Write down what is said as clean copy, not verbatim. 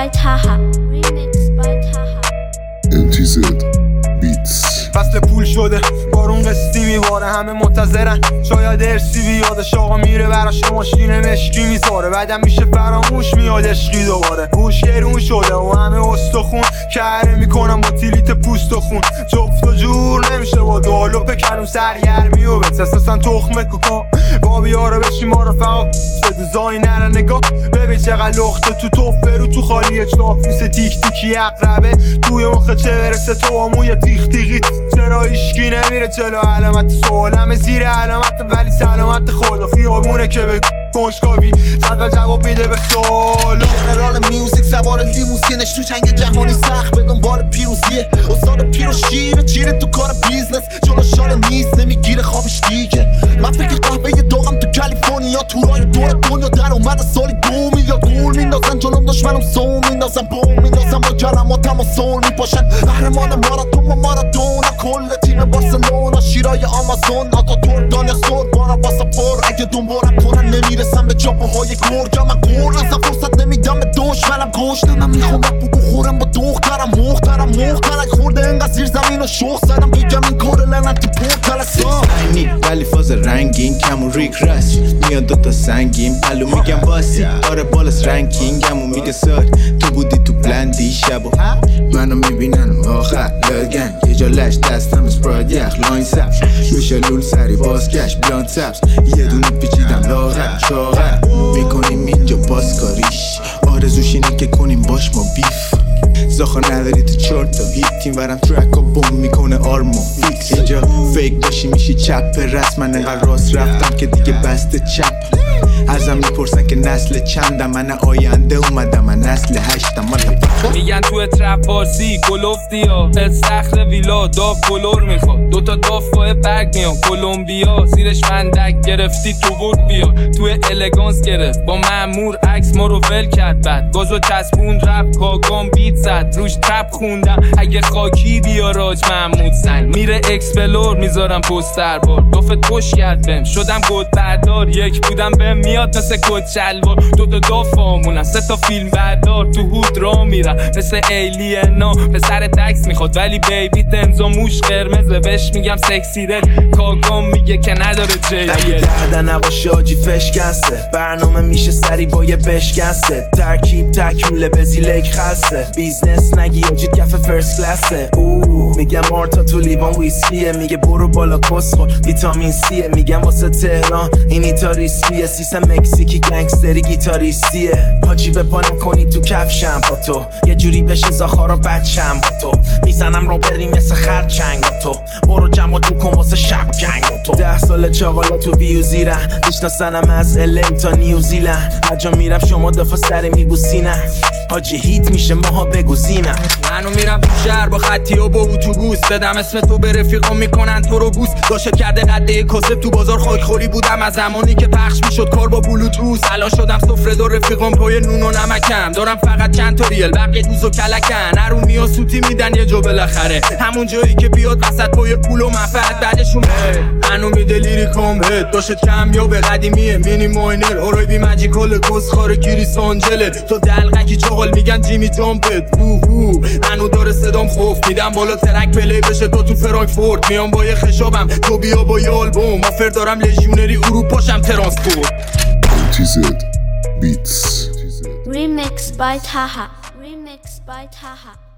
by Taha. Remix by Taha. MTZ Beats. فصل پول شده بارون قسطی میباره همه منتظرن شاید ارسی بیادش آقا میره براش ماشین مشکی میذاره بعدم میشه فراموش میاد عشقی دوباره گوش گرون شده و همه استخون کره میکنم با تیلیت پوست و خون جفت و جور نمیشه با دالوپ کلوم سرگرمی و بس اساسا تخمه کوکا با بیاره بشی ما رو فقط دزاین نره نگاه ببین چقدر لخته تو توفه رو تو خالیه چاپیس تیک تیکی اقربه توی مخه چه برسه تو آموی تیخ تیغی چرا ایشکی نمیره جلو علامت سوالم زیر علامت ولی سلامت خدا خیابونه که به کنشکاوی صدقه جواب میده به سوال جنرال میوزیک سوار لیموزینش تو جنگ جهانی سخت به دنبال پیروزیه استاد پیرو شیره چیره تو کار بیزنس جلو شال نیست نمیگیره خوابش دیگه من فکر قهوه داغم تو کالیفرنیا تورای دور دنیا در اومد سالی 2 میلیارد گول میندازن جلوم دشمنم سو میندازن بوم میندازن با کلماتم و سول میپاشن قهرمان ماراتون و مارادونا کل تیم بارسلونا شیرای آمازون آتا تور دانیا سور بارم واسه پر اگه دنبالم کنن نمیرسم به جاپاهای گرگم من گور ازم فرصت نمیدم به دشمنم گوشتم من میخوام بگو خورم با دخترم مخترک خورده انقدر زیر زمین و شخ زدم بگم این کار لعنتی پرتلسا ولی فاز رنگین کمون ریک رست میاد دوتا سنگین پلو میگم باسی آره بالاس رنکینگمون میگه سر تو بودی تو بلندی شب و منو میبینن آخر لگن یه جا لش دستم اسپراید یخ لاین سبش میشه لول سری بازگشت بلاند سبز یه دونه پیچیدم لاغر چاغر میکنیم اینجا بازکاریش آرزوش اینه که کنیم باش ما بیف زاخا نداری تو چارت تا هیت تیم ورم ترک و بوم میکنه آرمو فیکس اینجا فیک باشی میشی چپ رست من انقدر راست رفتم که دیگه بسته چپ ازم میپرسن که نسل چندم من آینده اومدم من نسل 8م میگن تو ترپ پارسی گلفتی ها استخر ویلا داف کلور میخواد دوتا داف با برگ میان کلمبیا زیرش فندک گرفتی تو برد بیا تو الگانس گرفت با مامور عکس ما رو ول کرد بعد گازو چسبون رفت کاگام بیت زد روش تپ خوندم اگه خاکی بیا راج محمود سنگ میره اکسپلور میذارم پوستر بار دافت پشت کرد بهم شدم گود بردار یک بودم بهم میاد مثل کد شلوار دوتا داف آمونم 3 تا فیلم بردار تو هود را میرم مثل ایلینا پسر تکس میخواد ولی بیبی تنزا موش قرمزه بهش میگم سکسی دل کاگام میگه که نداره جیلیه درده نباشه آجی فشکسته برنامه میشه سری با یه بشکسته ترکیب تکمیله بزیلک خسته بیزنس نگی آجید کف فرست کلاسه میگم مارتا تو لیوان ویسکیه میگه برو بالا کسخور ویتامین سیه میگم واسه تهران این ایتا ریسکیه سیستم مکزیکی گنگستری گیتاریستیه حاجی به پانم کنی تو کفشم با تو یه جوری بشه زاخارا بچم با تو میزنم رو بری مثل خرچنگ با تو برو جمع تو کن واسه شب جنگ با تو 10 سال چاقالا تو بیوزیرن میشناسنم از الی تا نیوزیلند هر جا میرم شما دفعه سر میبوسینم حاجی هیت میشه ماها بگوزینم منو میرم تو شهر با خطی و با اتوبوس بدم اسم تو به رفیقام میکنن تو رو بوس داشت کرده قده کاسب تو بازار خاکخوری بودم از زمانی که پخش میشد کار با بلوتوث الان شدم سفره دار رفیقام پای نون و نمکم دارم فقط چند تا ریل بقیه دوز و کلکن هرون میا سوتی میدن یه جا بالاخره همون جایی که بیاد وسط پای پول و منفعت بعدشون منو میده لیریکام هد داشت کم یا به قدیمیه مینی ماینر اورای بی ماجیکال گسخاره کریس آنجله تو دلقکی چاقال میگن جیمی جامپت منو داره صدام خوف میدم بالا ترک پلی بشه تو فرانکفورت میام با یه خشابم تو بیا با یه آلبوم آفر دارم لژیونری اروپاشم ترانسپورت MTZ Beats. Remix by Taha. Remix by Taha.